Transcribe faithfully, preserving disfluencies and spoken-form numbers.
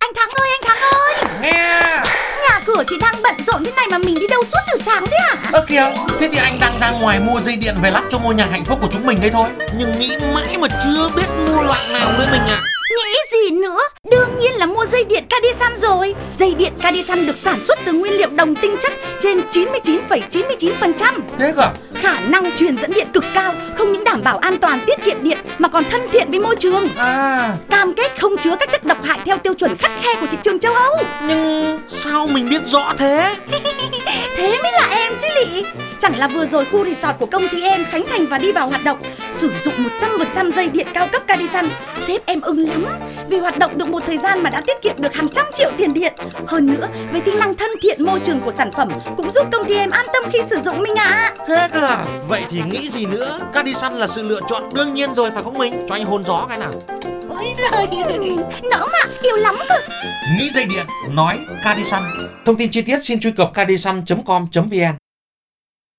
Anh Thắng ơi, anh Thắng ơi, Nghe. nhà cửa thì đang bận rộn thế này mà mình đi đâu suốt từ sáng thế hả? Ơ kìa, thế thì anh đang ra ngoài mua dây điện về lắp cho ngôi nhà hạnh phúc của chúng mình đây thôi. Nhưng nghĩ mãi mà chưa biết mua loại nào nữa mình ạ. Nghĩ gì nữa, đương nhiên là mua dây điện Cadison rồi. Dây điện Cadison được sản xuất từ nguyên liệu đồng tinh chất trên chín mươi chín phẩy chín mươi chín phần trăm. Thế cơ? Khả năng truyền dẫn điện cực cao, không những đảm bảo an toàn tiết kiệm điện mà còn thân thiện với môi trường. À, Cam kết không chứa các chất độc hại theo tiêu chuẩn khắt khe của thị trường châu Âu. nhưng sao mình biết rõ thế? Thế mới là em chứ lị. Chẳng là vừa rồi khu resort của công ty em khánh thành và đi vào hoạt động, sử dụng một trăm phần trăm dây điện cao cấp Cadison. Sếp em ưng lắm, vì hoạt động được một thời gian mà đã tiết kiệm được hàng trăm triệu tiền điện. Hơn nữa, với tính năng thân thiện môi trường của sản phẩm cũng giúp công ty em an tâm khi sử dụng mình ạ. À. Thế cơ à? Vậy thì nghĩ gì nữa? Cadison là sự lựa chọn đương nhiên rồi phải không mình? Cho anh hôn gió cái nào. Ôi giời, nỡ mà, yêu lắm cơ. Nghĩ dây điện, nói Cadison. Thông tin chi tiết xin truy cập cadison chấm com chấm vn.